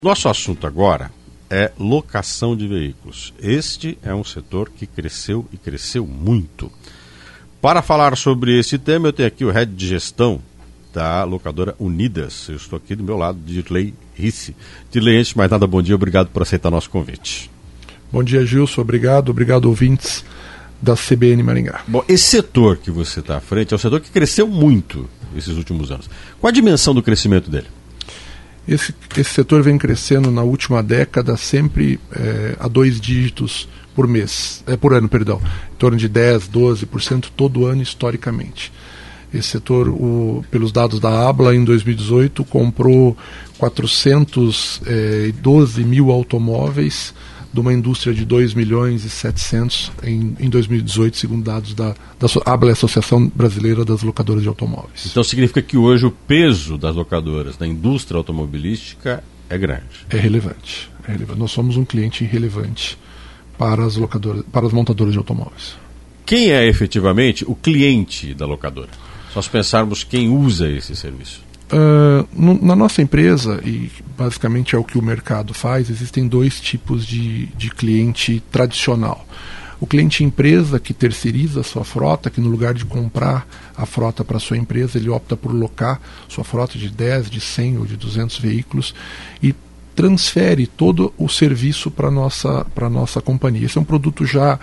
Nosso assunto agora é locação de veículos. Este é um setor que cresceu e cresceu muito. Para falar sobre esse tema, eu tenho aqui o head de gestão da locadora Unidas. Eu estou aqui do meu lado, Dirley Risse. Dirley, antes de mais nada, bom dia, obrigado por aceitar nosso convite. Bom dia, Gilson, obrigado ouvintes da CBN Maringá. Bom, esse setor que você está à frente é um setor que cresceu muito esses últimos anos. Qual a dimensão do crescimento dele? Esse setor vem crescendo na última década sempre a 2 dígitos por ano, em torno de 10%, 12% todo ano historicamente. Esse setor, pelos dados da ABLA, em 2018, comprou 412 mil automóveis de uma indústria de 2 milhões e 700 em 2018, segundo dados da ABLA, Associação Brasileira das Locadoras de Automóveis. Então significa que hoje o peso das locadoras na indústria automobilística é grande. É relevante. Nós somos um cliente relevante para as montadoras de automóveis. Quem é efetivamente o cliente da locadora? Só se pensarmos quem usa esse serviço. Na nossa empresa, e basicamente é o que o mercado faz, existem 2 tipos de cliente tradicional. O cliente empresa, que terceiriza a sua frota, que no lugar de comprar a frota para a sua empresa, ele opta por locar sua frota de 10, de 100 ou de 200 veículos e transfere todo o serviço para a nossa companhia. Esse é um produto já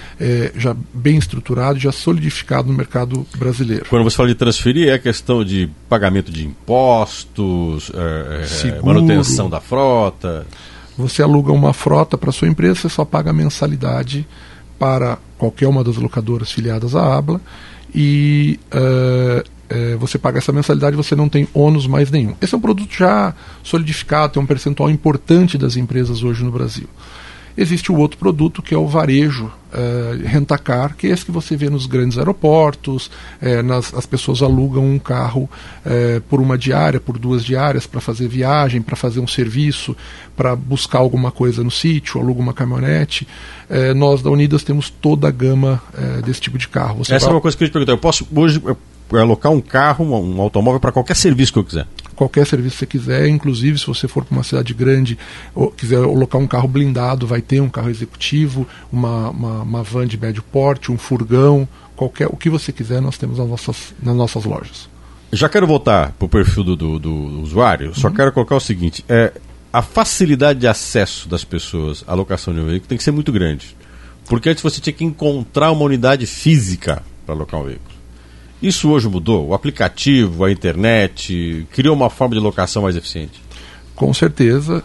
bem estruturado, já solidificado no mercado brasileiro. Quando você fala de transferir, é a questão de pagamento de impostos, manutenção da frota. Você aluga uma frota para a sua empresa, você só paga a mensalidade para qualquer uma das locadoras filiadas à ABLA e você paga essa mensalidade e você não tem ônus mais nenhum. Esse é um produto já solidificado, tem um percentual importante das empresas hoje no Brasil. Existe o outro produto, que é o varejo rent-a-car, que é esse que você vê nos grandes aeroportos. As pessoas alugam um carro por uma diária, por 2 diárias, para fazer viagem, para fazer um serviço, para buscar alguma coisa no sítio, alugam uma caminhonete. Nós da Unidas temos toda a gama desse tipo de carro. Essa é uma coisa que eu te perguntar. Eu posso hoje alocar um carro, um automóvel para qualquer serviço que eu quiser? Qualquer serviço que você quiser, inclusive se você for para uma cidade grande ou quiser alocar um carro blindado, vai ter um carro executivo, uma van de médio porte, um furgão, o que você quiser nós temos nas nossas lojas. Já quero voltar para o perfil do usuário, só quero colocar o seguinte, a facilidade de acesso das pessoas à locação de um veículo tem que ser muito grande, porque antes você tinha que encontrar uma unidade física para alocar um veículo. Isso hoje mudou? O aplicativo, a internet, criou uma forma de locação mais eficiente? Com certeza,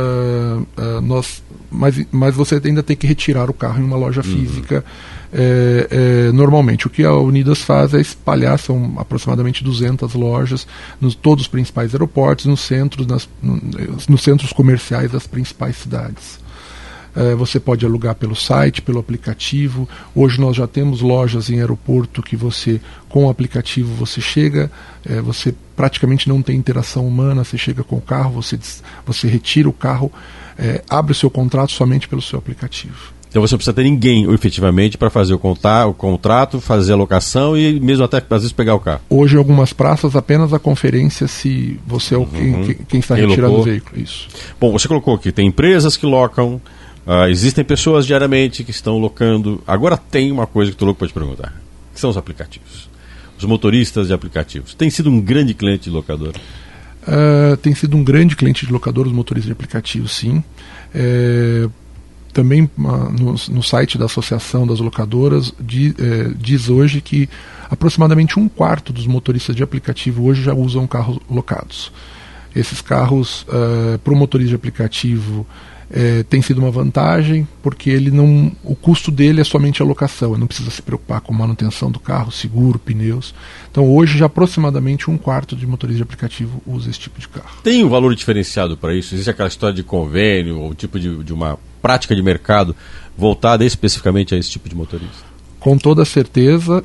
mas você ainda tem que retirar o carro em uma loja física. Normalmente, o que a Unidas faz é espalhar, são aproximadamente 200 lojas, todos os principais aeroportos, nos centros comerciais das principais cidades. Você pode alugar pelo site, pelo aplicativo. Hoje nós já temos lojas em aeroporto que você, com o aplicativo, você chega, você praticamente não tem interação humana, você chega com o carro, você retira o carro, abre o seu contrato somente pelo seu aplicativo. Então você não precisa ter ninguém efetivamente para fazer o contrato, fazer a locação e mesmo até às vezes pegar o carro. Hoje em algumas praças apenas a conferência se você é quem está retirando o veículo. Isso. Bom, você colocou aqui, tem empresas que locam, existem pessoas diariamente que estão locando. Agora tem uma coisa que estou louco para te perguntar, que são os aplicativos. Os motoristas de aplicativos. Tem sido um grande cliente de locadora? Tem sido um grande cliente de locadora, os motoristas de aplicativos, sim. Também no site da Associação das Locadoras diz hoje que aproximadamente 1/4 dos motoristas de aplicativo hoje já usam carros locados. Esses carros, para o motorista de aplicativo, tem sido uma vantagem, porque o custo dele é somente a locação, ele não precisa se preocupar com manutenção do carro, seguro, pneus. Então hoje já aproximadamente 1/4 de motorista de aplicativo usa esse tipo de carro. Tem um valor diferenciado para isso? Existe aquela história de convênio ou tipo de uma prática de mercado voltada especificamente a esse tipo de motorista? Com toda certeza,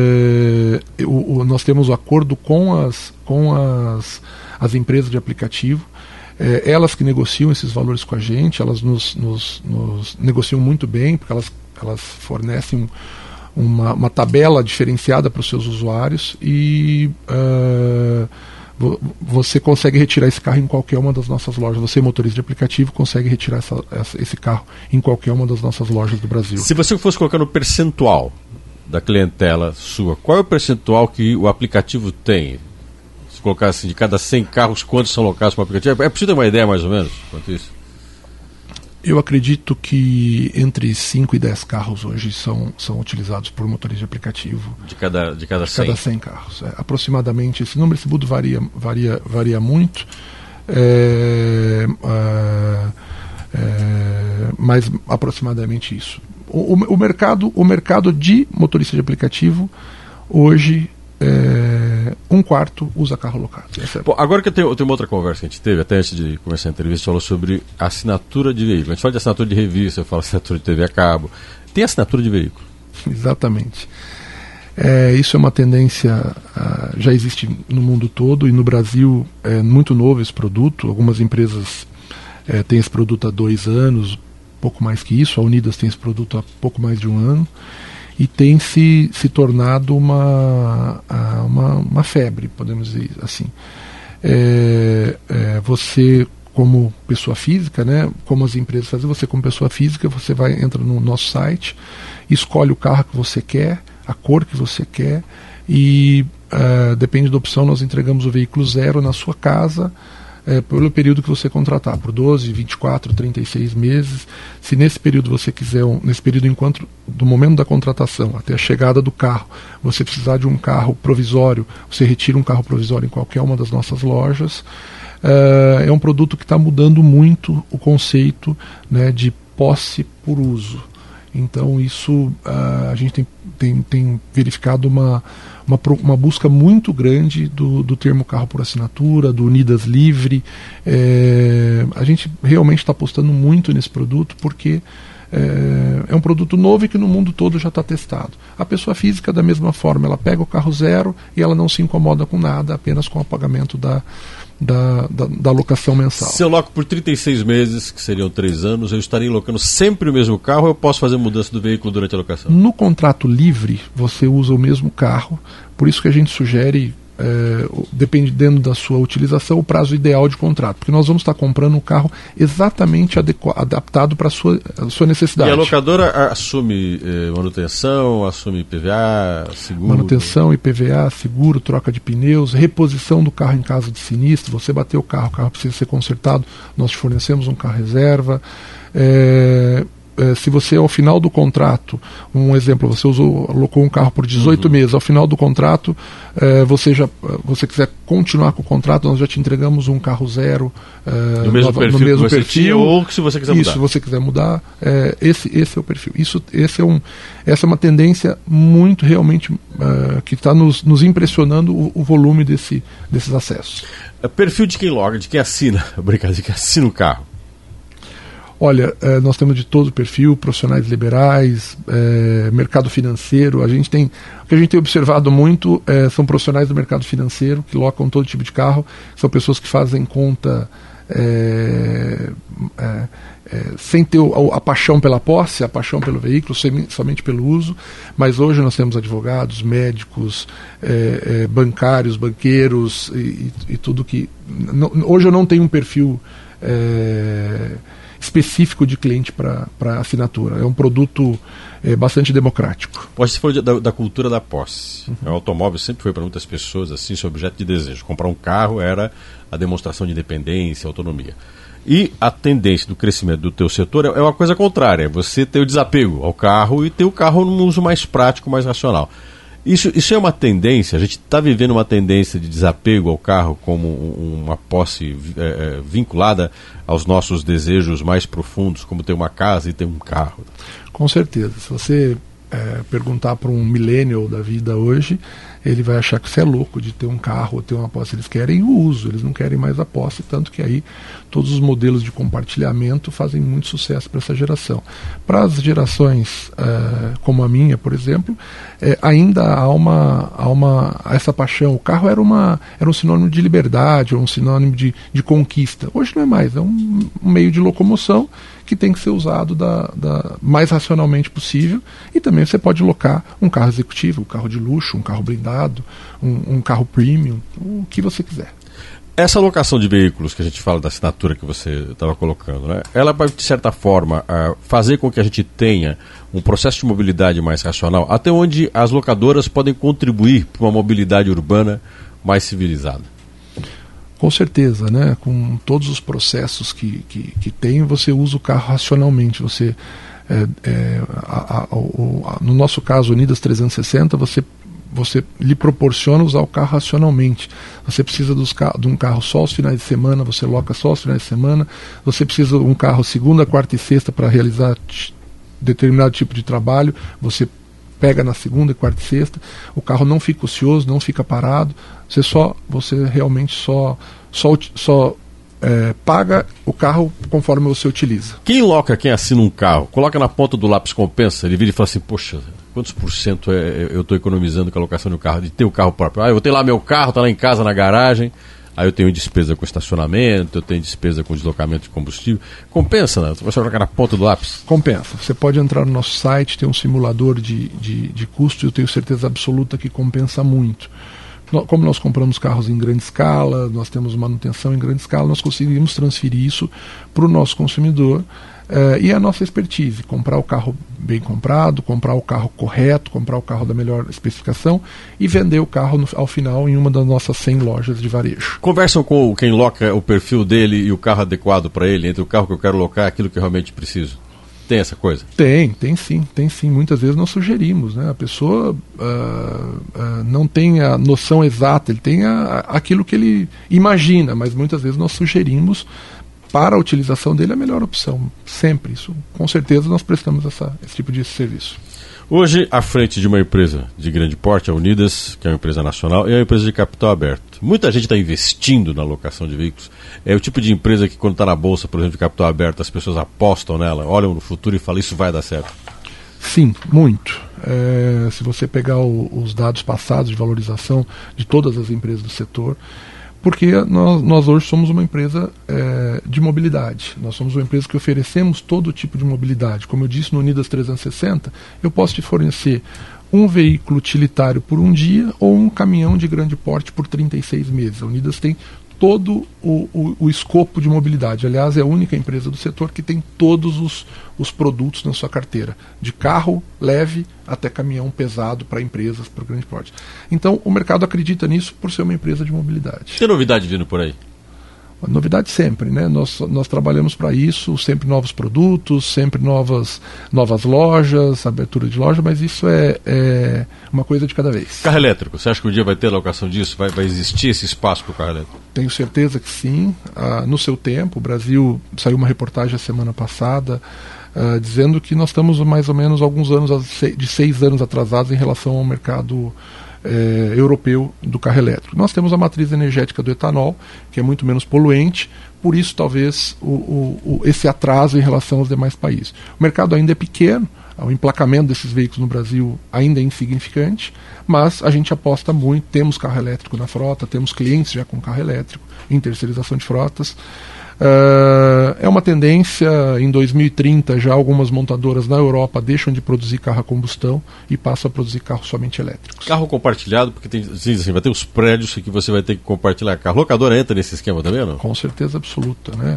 nós temos o acordo com as empresas de aplicativo. Elas que negociam esses valores com a gente, elas nos negociam muito bem, porque elas fornecem uma tabela diferenciada para os seus usuários e você consegue retirar esse carro em qualquer uma das nossas lojas. Você, motorista de aplicativo, consegue retirar esse carro em qualquer uma das nossas lojas do Brasil. Se você fosse colocar no percentual da clientela sua, qual é o percentual que o aplicativo tem? Se colocar assim, de cada 100 carros, quantos são locados para o aplicativo? É possível ter uma ideia mais ou menos quanto isso? Eu acredito que entre 5 e 10 carros hoje são utilizados por motorista de aplicativo. De cada 100? Cada 100 carros. Aproximadamente, esse número, esse budo varia muito, mas aproximadamente isso. O mercado de motorista de aplicativo, hoje, um quarto usa carro locado. Pô, agora que eu tenho uma outra conversa que a gente teve, até antes de começar a entrevista, falou sobre assinatura de veículo. A gente fala de assinatura de revista, eu falo assinatura de TV a cabo. Tem assinatura de veículo? Exatamente. Isso é uma tendência, já existe no mundo todo, e no Brasil é muito novo esse produto. Algumas empresas têm esse produto há 2 anos, pouco mais que isso. A Unidas tem esse produto há pouco mais de 1 ano. E tem se tornado uma febre, podemos dizer assim. Você, como pessoa física, né, como as empresas fazem, você como pessoa física, você entra no nosso site, escolhe o carro que você quer, a cor que você quer, e depende da opção, nós entregamos o veículo zero na sua casa, pelo período que você contratar, por 12, 24, 36 meses. Se nesse período você quiser, nesse período enquanto do momento da contratação até a chegada do carro, você precisar de um carro provisório, você retira um carro provisório em qualquer uma das nossas lojas. É um produto que está mudando muito o conceito, né, de posse por uso. Então isso a gente tem verificado uma busca muito grande do termo carro por assinatura, do Unidas Livre. A gente realmente está apostando muito nesse produto porque é um produto novo e que no mundo todo já está testado. A pessoa física, da mesma forma, ela pega o carro zero e ela não se incomoda com nada, apenas com o pagamento da locação mensal. Se eu loco por 36 meses, que seriam 3 anos, eu estarei locando sempre o mesmo carro, ou eu posso fazer mudança do veículo durante a locação? No contrato livre, você usa o mesmo carro, por isso que a gente sugere, dependendo da sua utilização, o prazo ideal de contrato, porque nós vamos estar comprando um carro exatamente adaptado para a sua necessidade. E a locadora assume manutenção, assume IPVA, seguro? Manutenção, IPVA, seguro, troca de pneus, reposição do carro em caso de sinistro. Você bateu o carro precisa ser consertado, nós te fornecemos um carro reserva. Se você, ao final do contrato, um exemplo, você alocou um carro por 18 meses, ao final do contrato, você quiser continuar com o contrato, nós já te entregamos um carro zero no mesmo perfil, tinha, ou se você quiser mudar. Se você quiser mudar, esse é o perfil. Essa é uma tendência muito realmente que está nos impressionando o volume desses acessos. Perfil de quem loga, de quem assina, de quem assina o carro. Olha, nós temos de todo o perfil, profissionais liberais, mercado financeiro. O que a gente tem observado muito são profissionais do mercado financeiro que locam todo tipo de carro, são pessoas que fazem conta sem ter a paixão pela posse, a paixão pelo veículo, somente pelo uso. Mas hoje nós temos advogados, médicos, bancários, banqueiros e tudo que... Hoje eu não tenho um perfil específico de cliente para assinatura. É um produto bastante democrático. Você falou da cultura da posse. O automóvel sempre foi para muitas pessoas assim, seu objeto de desejo. Comprar um carro era a demonstração de independência, autonomia. E a tendência do crescimento do teu setor é uma coisa contrária. Você ter o desapego ao carro e ter o carro num uso mais prático, mais racional. Isso é uma tendência, a gente está vivendo uma tendência de desapego ao carro como uma posse vinculada aos nossos desejos mais profundos, como ter uma casa e ter um carro. Com certeza. Se você perguntar para um millennial da vida hoje, ele vai achar que você é louco de ter um carro ou ter uma posse. Eles querem o uso, eles não querem mais a posse, tanto que aí todos os modelos de compartilhamento fazem muito sucesso para essa geração. Para as gerações como a minha, por exemplo, ainda há essa paixão. O carro era um sinônimo de liberdade, ou um sinônimo de conquista. Hoje não é mais, é um meio de locomoção que tem que ser usado mais racionalmente possível. E também você pode locar um carro executivo, um carro de luxo, um carro blindado, um carro premium, o que você quiser. Essa alocação de veículos que a gente fala da assinatura que você estava colocando, né? Ela vai, de certa forma, fazer com que a gente tenha um processo de mobilidade mais racional, até onde as locadoras podem contribuir para uma mobilidade urbana mais civilizada. Com certeza, né? Com todos os processos que tem, você usa o carro racionalmente. Você, no nosso caso, Unidas 360, você lhe proporciona usar o carro racionalmente. Você precisa de um carro só aos finais de semana, você loca só aos finais de semana. Você precisa de um carro segunda, quarta e sexta para realizar determinado tipo de trabalho. Você pega na segunda, quarta e sexta. O carro não fica ocioso, não fica parado. Você realmente só paga o carro conforme você utiliza. Quem assina um carro, coloca na ponta do lápis compensa, ele vira e fala assim, poxa, quantos por cento eu estou economizando com a alocação do carro, de ter o carro próprio? Eu vou ter lá meu carro, está lá em casa, na garagem, aí eu tenho despesa com estacionamento, eu tenho despesa com deslocamento de combustível. Compensa, né? Você colocar na ponta do lápis? Compensa. Você pode entrar no nosso site, tem um simulador de custo, e eu tenho certeza absoluta que compensa muito. Como nós compramos carros em grande escala, nós temos manutenção em grande escala, nós conseguimos transferir isso para o nosso consumidor e a nossa expertise, comprar o carro bem comprado, comprar o carro correto, comprar o carro da melhor especificação e vender o carro ao final em uma das nossas 100 lojas de varejo. Conversam com quem loca o perfil dele e o carro adequado para ele, entre o carro que eu quero locar e aquilo que eu realmente preciso? Tem essa coisa? Tem sim. Muitas vezes nós sugerimos, né? A pessoa não tem a noção exata, ele tem aquilo que ele imagina, mas muitas vezes nós sugerimos para a utilização dele a melhor opção. Sempre. Isso, com certeza, nós prestamos esse tipo de serviço. Hoje, à frente de uma empresa de grande porte, a Unidas, que é uma empresa nacional, e é uma empresa de capital aberto. Muita gente está investindo na locação de veículos. É o tipo de empresa que, quando está na bolsa, por exemplo, de capital aberto, as pessoas apostam nela, olham no futuro e falam, isso vai dar certo. Sim, muito. Se você pegar os dados passados de valorização de todas as empresas do setor, porque nós hoje somos uma empresa de mobilidade. Nós somos uma empresa que oferecemos todo tipo de mobilidade. Como eu disse, no Unidas 360, eu posso te fornecer um veículo utilitário por um dia ou um caminhão de grande porte por 36 meses. A Unidas tem todo o escopo de mobilidade. Aliás, é a única empresa do setor que tem todos os produtos na sua carteira, de carro leve até caminhão pesado para empresas, para o grande porte. Então, o mercado acredita nisso por ser uma empresa de mobilidade. Tem novidade vindo por aí? Novidade sempre, né? Nós trabalhamos para isso, sempre novos produtos, sempre novas lojas, abertura de loja, mas isso é uma coisa de cada vez. Carro elétrico, você acha que um dia vai ter alocação disso? Vai existir esse espaço para o carro elétrico? Tenho certeza que sim. No seu tempo, o Brasil, saiu uma reportagem a semana passada dizendo que nós estamos mais ou menos alguns anos, de 6 anos atrasados em relação ao mercado europeu do carro elétrico. Nós temos a matriz energética do etanol, que é muito menos poluente, por isso talvez esse atraso em relação aos demais países. O mercado ainda é pequeno, o emplacamento desses veículos no Brasil ainda é insignificante, mas a gente aposta muito, temos carro elétrico na frota, temos clientes já com carro elétrico, em terceirização de frotas. É uma tendência, em 2030 já algumas montadoras na Europa deixam de produzir carro a combustão e passam a produzir carros somente elétricos. Carro compartilhado, porque vai ter os prédios que você vai ter que compartilhar carro. A locadora entra nesse esquema também, não? Com certeza absoluta, né?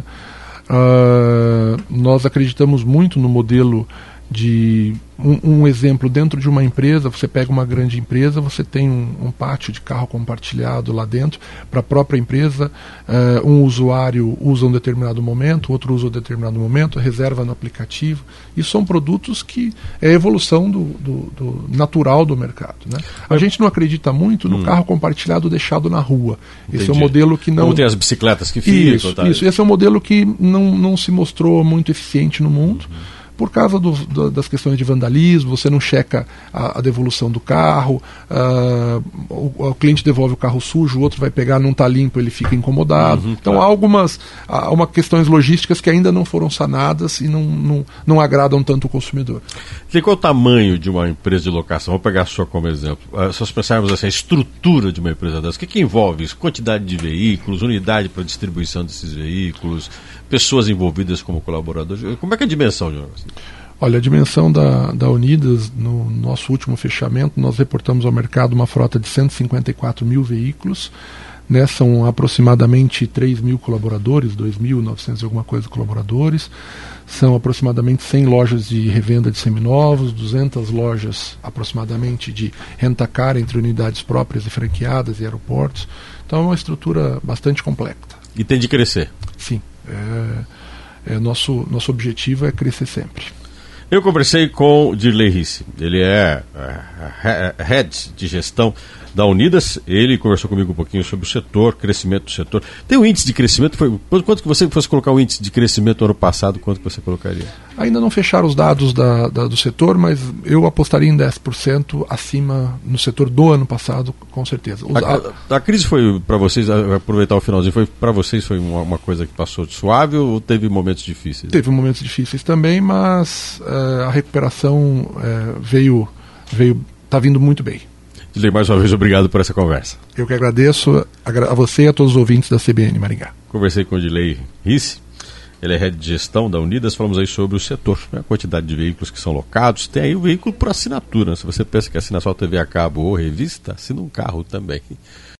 Nós acreditamos muito no modelo de um exemplo, dentro de uma empresa, você pega uma grande empresa, você tem um pátio de carro compartilhado lá dentro, para a própria empresa, um usuário usa um determinado momento, outro usa um determinado momento, reserva no aplicativo, e são produtos que é a evolução do natural do mercado, né? A gente não acredita muito no carro compartilhado deixado na rua. Entendi. Esse é um modelo que não... Como tem as bicicletas que ficam. Isso. Esse é um modelo que não se mostrou muito eficiente no mundo. Por causa das questões de vandalismo, você não checa a devolução do carro, o cliente devolve o carro sujo, o outro vai pegar, não está limpo, ele fica incomodado. Então há algumas questões logísticas que ainda não foram sanadas e não agradam tanto o consumidor. Qual é o tamanho de uma empresa de locação? Vou pegar a sua como exemplo. Se nós pensarmos assim, a estrutura de uma empresa dessa, o que envolve isso? Quantidade de veículos, unidade para distribuição desses veículos, pessoas envolvidas como colaboradores. Como é que é a dimensão de uma coisa? Olha, a dimensão da Unidas, no nosso último fechamento, nós reportamos ao mercado uma frota de 154 mil veículos. né? São aproximadamente 3 mil colaboradores, 2.900 e alguma coisa colaboradores. São aproximadamente 100 lojas de revenda de seminovos, 200 lojas aproximadamente de rentacar entre unidades próprias e franqueadas e aeroportos. Então é uma estrutura bastante complexa. E tem de crescer. Sim. Nosso objetivo é crescer sempre. Eu conversei com o Dirley Risse. Ele é Head de Gestão da Unidas. Ele conversou comigo um pouquinho sobre o setor, crescimento do setor. Tem um índice de crescimento? Quanto que você fosse colocar o índice de crescimento no ano passado, quanto que você colocaria? Ainda não fecharam os dados do setor, mas eu apostaria em 10% acima no setor do ano passado, com certeza. A crise foi para vocês, aproveitar o finalzinho, para vocês foi uma coisa que passou suave ou teve momentos difíceis? Teve momentos difíceis também, mas a recuperação está vindo muito bem. Dirley, mais uma vez, obrigado por essa conversa. Eu que agradeço a você e a todos os ouvintes da CBN Maringá. Conversei com o Dirley Risse, ele é Head de Gestão da Unidas. Falamos aí sobre o setor, né? A quantidade de veículos que são locados. Tem aí o veículo por assinatura, né? Se você pensa que assina só TV a cabo ou revista, assina um carro também.